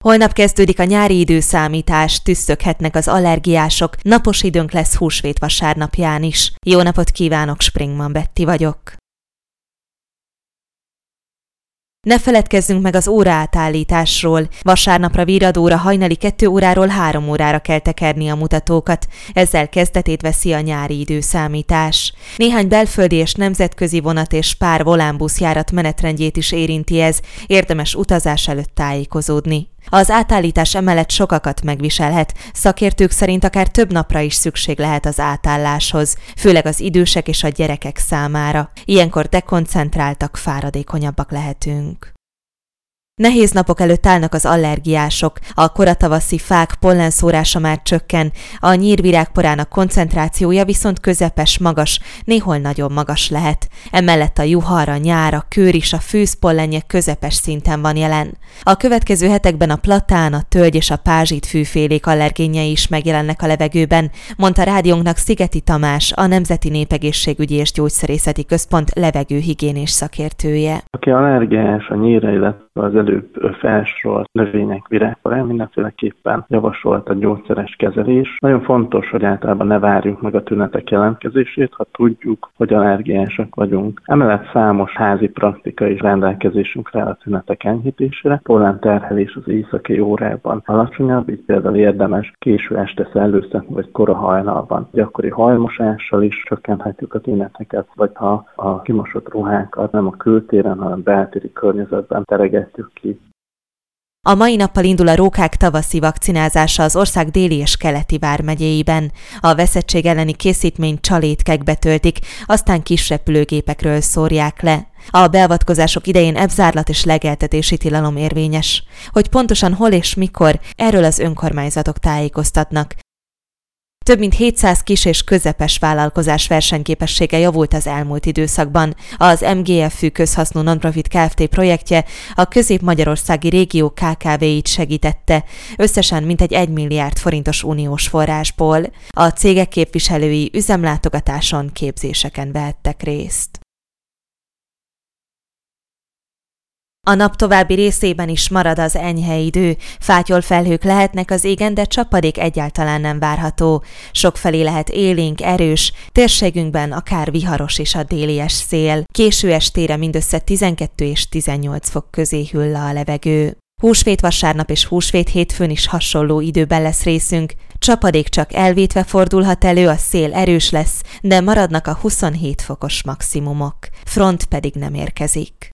Holnap kezdődik a nyári időszámítás, tüsszöghetnek az allergiások, napos időnk lesz húsvét vasárnapján is. Jó napot kívánok, Springman Betty vagyok. Ne feledkezzünk meg az óraátállításról. Vasárnapra viradóra hajnali 2 óráról 3 órára kell tekerni a mutatókat. Ezzel kezdetét veszi a nyári időszámítás. Néhány belföldi és nemzetközi vonat és pár volánbuszjárat menetrendjét is érinti ez, érdemes utazás előtt tájékozódni. Az átállítás emellett sokakat megviselhet, szakértők szerint akár több napra is szükség lehet az átálláshoz, főleg az idősek és a gyerekek számára. Ilyenkor dekoncentráltak, fáradékonyabbak lehetünk. Nehéz napok előtt állnak az allergiások, a koratavaszi fák pollenszórása már csökken, a nyírvirágporának koncentrációja viszont közepes magas, néhol nagyon magas lehet. Emellett a juhar, a nyár, a kőr és a fűzpollenje közepes szinten van jelen. A következő hetekben a platán, a tölgy és a pázsitfűfélék allergénjei is megjelennek a levegőben, mondta rádiónknak Szigeti Tamás, a Nemzeti Népegészségügyi és Gyógyszerészeti Központ levegőhigiénés szakértője. Aki allergiás a nyírre, illetve az előbb felsorolt növények virágporán, mindenféleképpen javasolt a gyógyszeres kezelés. Nagyon fontos, hogy általában ne várjuk meg a tünetek jelentkezését, ha tudjuk, hogy allergiásak vagyunk. Emellett számos házi praktika is rendelkezésünkre áll a tünetek enyhítésére. Pollenterhelés az éjszakai órában alacsonyabb, így például érdemes késő este szellőztetni, vagy kora hajnalban. Gyakori hajmosással is csökkenthetjük a tüneteket, vagy ha a kimosott ruhákat nem a kültéren, hanem beltéri környezetben teregetjük ki. A mai nappal indul a rókák tavaszi vakcinázása az ország déli és keleti vármegyéiben. A veszettség elleni készítményt csalétkekbe töltik, aztán kis repülőgépekről szórják le. A beavatkozások idején ebzárlat és legeltetési tilalom érvényes. Hogy pontosan hol és mikor, erről az önkormányzatok tájékoztatnak. Több mint 700 kis és közepes vállalkozás versenyképessége javult az elmúlt időszakban. Az MGF-ű közhasznú nonprofit Kft. Projektje a közép-magyarországi régió KKV-it segítette, összesen mintegy 1 milliárd forintos uniós forrásból. A cégek képviselői üzemlátogatáson, képzéseken vehettek részt. A nap további részében is marad az enyhe idő, fátyolfelhők lehetnek az égen, de csapadék egyáltalán nem várható. Sokfelé lehet élénk, erős, térségünkben akár viharos is a délies szél. Késő estére mindössze 12 és 18 fok közé hűl le a levegő. Húsvét vasárnap és húsvét hétfőn is hasonló időben lesz részünk. Csapadék csak elvétve fordulhat elő, a szél erős lesz, de maradnak a 27 fokos maximumok. Front pedig nem érkezik.